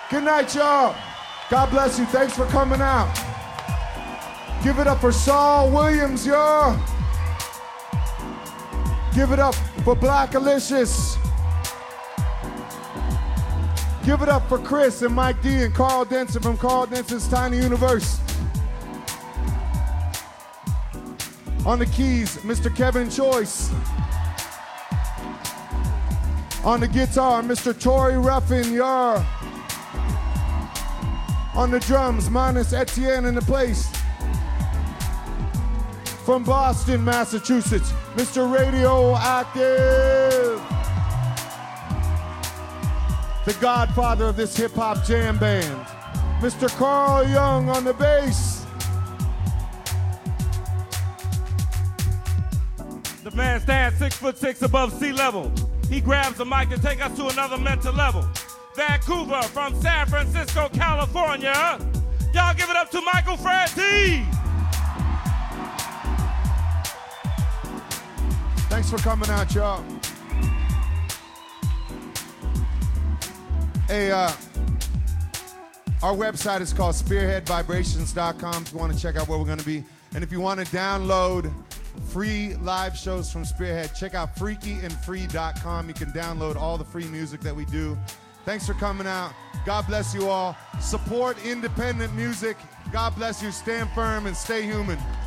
Good night, y'all. God bless you. Thanks for coming out. Give it up for Saul Williams, y'all. Give it up for Black Alicious. Give it up for Chris and Mike D and Carl Denson from Carl Denson's Tiny Universe. On the keys, Mr. Kevin Choice. On the guitar, Mr. Tory Ruffin, y'all. On the drums, minus Etienne in the place. From Boston, Massachusetts, Mr. Radioactive. The godfather of this hip-hop jam band, Mr. Carl Young on the bass. The man stands 6'6" above sea level. He grabs the mic to take us to another mental level. Vancouver from San Francisco, California. Y'all give it up to Michael Franti. Thanks for coming out, y'all. Hey, our website is called spearheadvibrations.com if you want to check out where we're going to be. And if you want to download free live shows from Spearhead, check out freakyandfree.com. You can download all the free music that we do. Thanks for coming out. God bless you all. Support independent music. God bless you. Stand firm and stay human.